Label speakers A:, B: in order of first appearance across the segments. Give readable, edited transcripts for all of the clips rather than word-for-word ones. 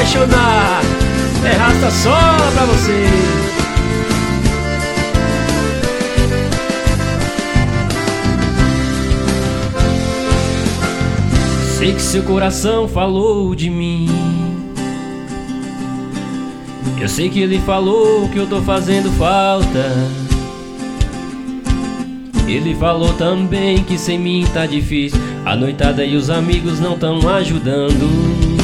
A: apaixonar. É rasta só pra você. Sei que seu coração falou de mim. Eu sei que ele falou que eu tô fazendo falta. Ele falou também que sem mim tá difícil. A noitada e os amigos não tão ajudando.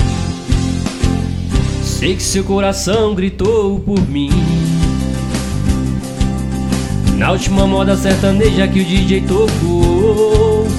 A: Sei que seu coração gritou por mim. Na última moda sertaneja que o DJ tocou.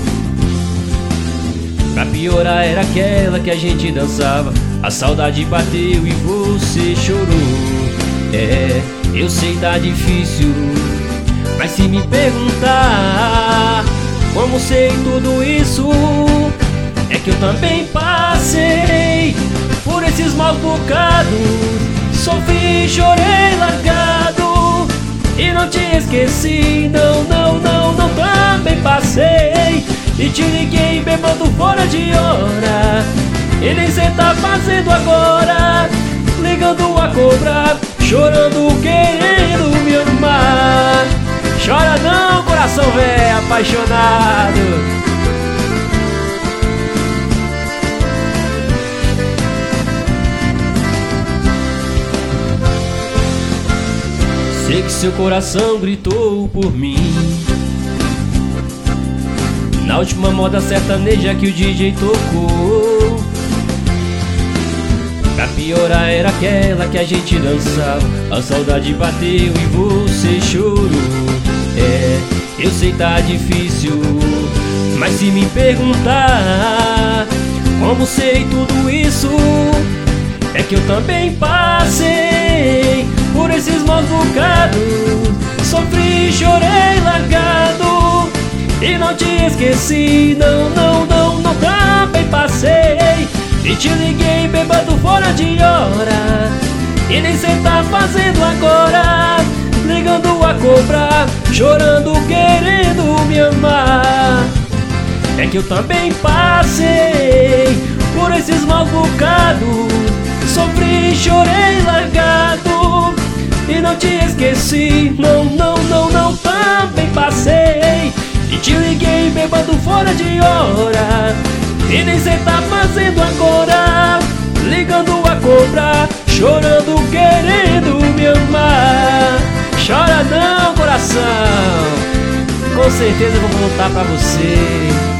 A: Pra piorar era aquela que a gente dançava. A saudade bateu e você chorou. É, eu sei tá difícil, mas se me perguntar como sei tudo isso, é que eu também passei por esses maus bocados. Sofri, chorei largado e não te esqueci. Não, não, não, não, também passei e te liguei bêbado fora de hora. E nem cê tá fazendo agora, ligando a cobrar, chorando, querendo me amar. Chora não, coração velho apaixonado. Sei que seu coração gritou por mim. Na última moda sertaneja que o DJ tocou. Pra piorar era aquela que a gente dançava. A saudade bateu e você chorou. É, eu sei tá difícil, mas se me perguntar como sei tudo isso, é que eu também passei por esses maus bocados. Sofri, chorei largado e não te esqueci. Não, não, não, não, também passei e te liguei bêbado fora de hora. E nem cê tá fazendo agora, ligando a cobrar, chorando, querendo me amar. É que eu também passei por esses maus bocados. Sofri, chorei largado e não te esqueci. Não, não, não, não, também passei e te liguei bêbado fora de hora. E nem cê tá fazendo agora, ligando a cobrar, chorando, querendo me amar. Chora não, coração, com certeza eu vou voltar pra você.